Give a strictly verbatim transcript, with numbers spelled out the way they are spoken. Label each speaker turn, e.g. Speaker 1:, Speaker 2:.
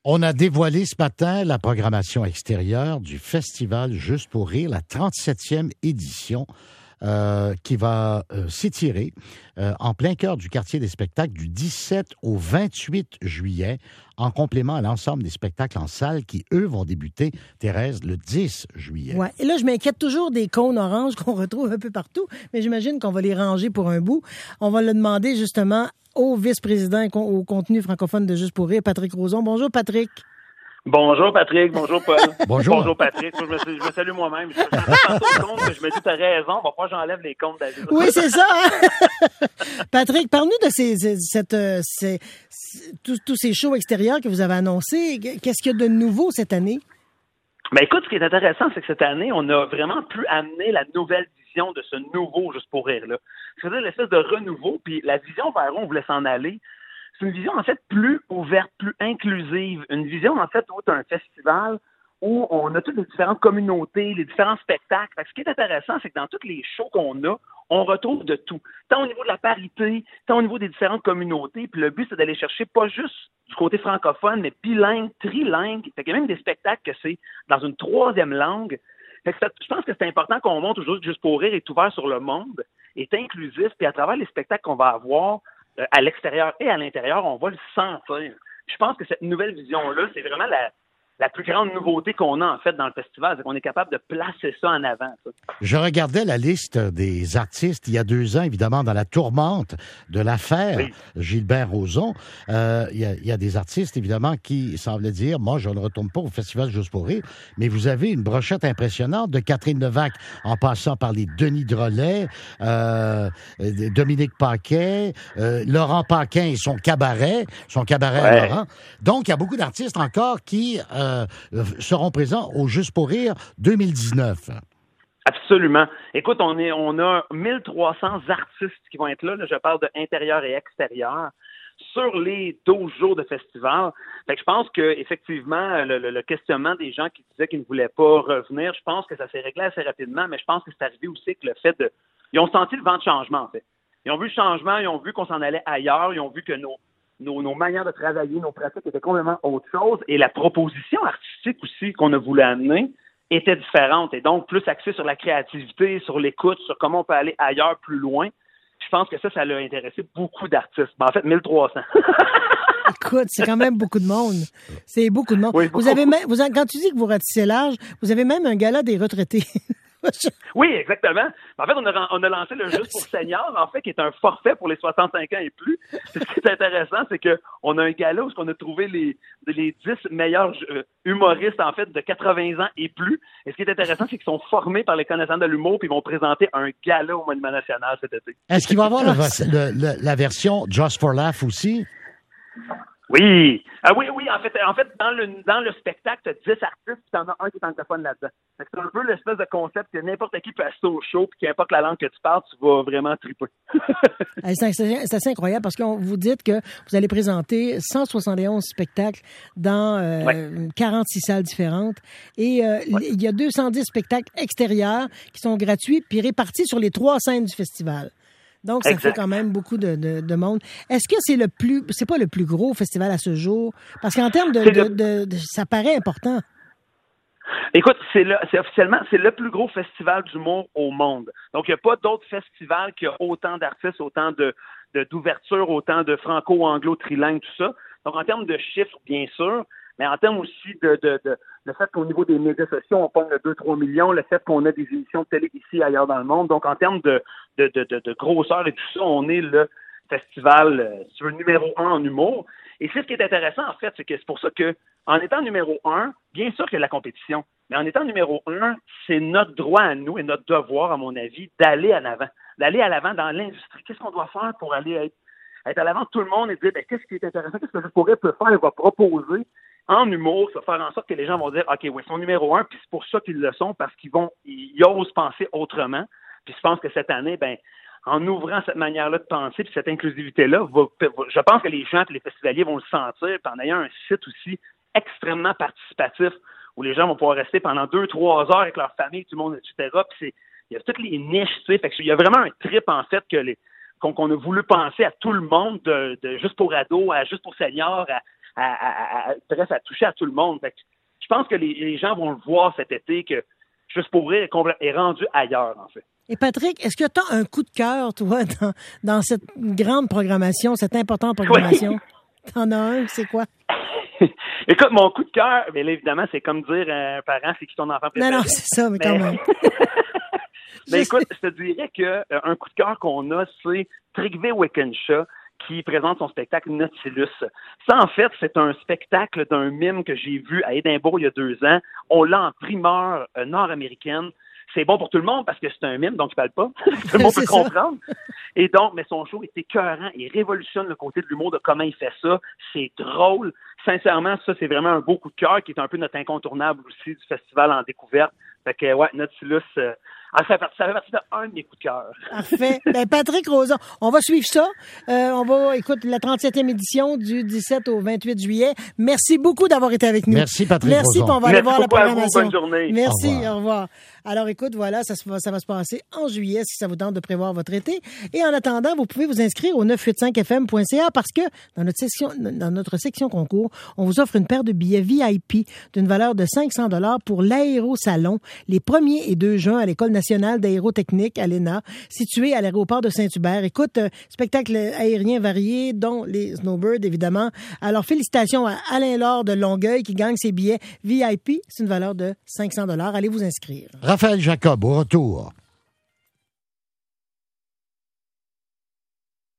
Speaker 1: On a dévoilé ce matin la programmation extérieure du Festival Juste pour rire, la trente-septième édition, euh, qui va euh, s'étirer euh, en plein cœur du quartier des spectacles du dix-sept au vingt-huit juillet, en complément à l'ensemble des spectacles en salle qui, eux, vont débuter, Thérèse, le dix juillet.
Speaker 2: Ouais. Et là, je m'inquiète toujours des cônes oranges qu'on retrouve un peu partout, mais j'imagine qu'on va les ranger pour un bout. On va le demander justement au vice-président et au contenu francophone de Juste pour rire, Patrick Rozon. Bonjour, Patrick.
Speaker 3: Bonjour, Patrick. Bonjour, Paul.
Speaker 1: Bonjour.
Speaker 3: Bonjour, Patrick. Je me, je me salue moi-même. Je, je, compte que je me dis, t'as raison, va pas j'enlève les comptes David.
Speaker 2: Oui, c'est ça. Hein? Patrick, parle-nous de ces, ces, cette, ces, tous, tous ces shows extérieurs que vous avez annoncés. Qu'est-ce qu'il y a de nouveau cette année?
Speaker 3: Ben écoute, ce qui est intéressant, c'est que cette année, on a vraiment pu amener la nouvelle vision de ce nouveau Juste pour rire là. C'est-à-dire l'espèce de renouveau, puis la vision vers où on voulait s'en aller. C'est une vision, en fait, plus ouverte, plus inclusive. Une vision, en fait, où c'est un festival où on a toutes les différentes communautés, les différents spectacles. Fait que ce qui est intéressant, c'est que dans tous les shows qu'on a, on retrouve de tout. Tant au niveau de la parité, tant au niveau des différentes communautés. Puis le but, c'est d'aller chercher pas juste du côté francophone, mais bilingue, trilingue. Fait qu'il y a même des spectacles que c'est dans une troisième langue. Fait que ça, je pense que c'est important qu'on montre toujours Juste pour rire est ouvert sur le monde, est inclusif, puis à travers les spectacles qu'on va avoir, à l'extérieur et à l'intérieur, on va le sentir. Je pense que cette nouvelle vision-là, c'est vraiment la, la plus grande nouveauté qu'on a, en fait, dans le festival. C'est qu'on est capable de placer ça en avant. Ça.
Speaker 1: Je regardais la liste des artistes il y a deux ans, évidemment, dans la tourmente de l'affaire oui. Gilbert Rozon. Euh, il, y a, il y a des artistes, évidemment, qui semblaient dire, moi, je ne retourne pas au Festival Juste pour rire, mais vous avez une brochette impressionnante de Catherine Levac, en passant par les Denis Drolet, euh, Dominique Paquet, euh, Laurent Paquin et son cabaret, son cabaret ouais. à Laurent. Donc, il y a beaucoup d'artistes encore qui... Euh, Euh, seront présents au Juste pour rire deux mille dix-neuf.
Speaker 3: Absolument. Écoute, on est, on a mille trois cents artistes qui vont être là. Là, je parle de intérieur et extérieur sur les douze jours de festival. Fait que je pense que effectivement, le, le, le questionnement des gens qui disaient qu'ils ne voulaient pas revenir, je pense que ça s'est réglé assez rapidement, mais je pense que c'est arrivé aussi que le fait de... Ils ont senti le vent de changement, en fait. Ils ont vu le changement, ils ont vu qu'on s'en allait ailleurs, ils ont vu que nos Nos, nos manières de travailler, nos pratiques étaient complètement autre chose. Et la proposition artistique aussi qu'on a voulu amener était différente. Et donc, plus axée sur la créativité, sur l'écoute, sur comment on peut aller ailleurs, plus loin. Je pense que ça, ça l'a intéressé beaucoup d'artistes. Ben, en fait, mille trois cents.
Speaker 2: Écoute, c'est quand même beaucoup de monde. C'est beaucoup de monde. Oui, vous avez même, vous, quand tu dis que vous ratissez l'âge, vous avez même un gala des retraités.
Speaker 3: Oui, exactement. En fait, on a, on a lancé le Juste pour seniors, en fait, qui est un forfait pour les soixante-cinq ans et plus. Ce qui est intéressant, c'est qu'on a un gala où on a trouvé les, les dix meilleurs humoristes, en fait, de quatre-vingts ans et plus. Et ce qui est intéressant, c'est qu'ils sont formés par les connaissants de l'humour puis ils vont présenter un gala au Monument National cet été.
Speaker 1: Est-ce qu'il va y avoir le, le, le, la version Just for Laugh aussi?
Speaker 3: Oui. Ah oui, oui, en fait, en fait, dans le dans le spectacle, tu as dix artistes, puis tu en as un qui est anglophone là-dedans. C'est un peu l'espèce de concept que n'importe qui peut assister au show, puis qu'importe la langue que tu parles, tu vas vraiment triper.
Speaker 2: c'est, c'est, c'est assez incroyable parce que vous dites que vous allez présenter cent soixante et onze spectacles dans euh, ouais. quarante-six salles différentes. Et euh, ouais. il y a deux cent dix spectacles extérieurs qui sont gratuits, puis répartis sur les trois scènes du festival. Donc, ça exact. Fait quand même beaucoup de, de, de monde. Est-ce que c'est le plus, c'est pas le plus gros festival à ce jour? Parce qu'en termes de, de, de, de, ça paraît important.
Speaker 3: Écoute, c'est le, c'est officiellement, c'est le plus gros festival d'humour au monde. Donc, il n'y a pas d'autre festival qui a autant d'artistes, autant de, de, d'ouverture, autant de franco-anglo, trilingue, tout ça. Donc, en termes de chiffres, bien sûr, mais en termes aussi de, de, de le fait qu'au niveau des médias sociaux, on pogne le deux à trois millions, le fait qu'on a des émissions de télé ici et ailleurs dans le monde. Donc, en termes de, de, de, de, de grosseur et tout ça, on est le festival, euh, si tu veux, numéro un en humour. Et c'est ce qui est intéressant, en fait, c'est que c'est pour ça que, en étant numéro un, bien sûr qu'il y a la compétition, mais en étant numéro un, c'est notre droit à nous et notre devoir, à mon avis, d'aller en avant, d'aller à l'avant dans l'industrie. Qu'est-ce qu'on doit faire pour aller être, être à l'avant de tout le monde et dire, ben, qu'est-ce qui est intéressant, qu'est-ce que je pourrais peut faire, il va proposer en humour, ça va faire en sorte que les gens vont dire, OK, oui, ils sont numéro un, puis c'est pour ça qu'ils le sont, parce qu'ils vont, ils osent penser autrement. Puis je pense que cette année, ben, en ouvrant cette manière-là de penser, puis cette inclusivité-là, va, je pense que les gens et les festivaliers vont le sentir, puis en ayant un site aussi extrêmement participatif, où les gens vont pouvoir rester pendant deux, trois heures avec leur famille, tout le monde, et cetera. Puis c'est, il y a toutes les niches, tu sais, fait que il y a vraiment un trip, en fait, que les, qu'on, qu'on a voulu penser à tout le monde, de, de juste pour ados, à juste pour seniors, à à, à, à, bref, à toucher à tout le monde. Fait que je pense que les, les gens vont le voir cet été que Juste pour rire est rendu ailleurs, en fait.
Speaker 2: Et Patrick, est-ce que tu as un coup de cœur, toi, dans, dans cette grande programmation, cette importante programmation? Oui. T'en as un, c'est quoi?
Speaker 3: Écoute, mon coup de cœur, bien là, évidemment, c'est comme dire à un parent, c'est qui ton enfant préféré.
Speaker 2: Non, non, c'est ça, mais, mais... quand même.
Speaker 3: Mais écoute, je te dirais qu'un euh, coup de cœur qu'on a, c'est Trygve Wickenshaw, qui présente son spectacle Nautilus. Ça, en fait, c'est un spectacle d'un mime que j'ai vu à Édimbourg il y a deux ans. On l'a en primeur euh, nord-américaine. C'est bon pour tout le monde parce que c'est un mime, donc il ne parle pas. Tout le monde peut
Speaker 2: ça.
Speaker 3: comprendre. Et donc, mais son show est écœurant. Il révolutionne le côté de l'humour, de comment il fait ça. C'est drôle. Sincèrement, ça, c'est vraiment un beau coup de cœur qui est un peu notre incontournable aussi du festival en découverte. Fait que, ouais, Nautilus... Euh, Ah, ça, fait partie, ça fait partie d'un de mes coups de cœur.
Speaker 2: Parfait. Ben, Patrick Rozon, on va suivre ça. Euh, on va écouter la trente-septième édition du dix-sept au vingt-huit juillet. Merci beaucoup d'avoir été avec nous.
Speaker 1: Merci, Patrick
Speaker 2: Merci,
Speaker 1: Rozon.
Speaker 2: on va aller
Speaker 3: Merci
Speaker 2: voir la programmation.
Speaker 3: Bonne journée.
Speaker 2: Merci,
Speaker 1: au revoir.
Speaker 2: au revoir. Alors, écoute, voilà, ça, ça va se passer en juillet si ça vous tente de prévoir votre été. Et en attendant, vous pouvez vous inscrire au neuf cent quatre-vingt-cinq F M point C A parce que dans notre section, dans notre section concours, on vous offre une paire de billets V I P d'une valeur de cinq cents dollars pour l'Aérosalon les premier et deux juin à l'École nationale d'aérotechnique à l'E N A, située à l'aéroport de Saint-Hubert. Écoute, euh, spectacle aérien varié, dont les snowbirds, évidemment. Alors, félicitations à Alain Laure de Longueuil qui gagne ses billets V I P. C'est une valeur de cinq cents dollars. Allez vous inscrire.
Speaker 1: Raphaël Jacob, au retour.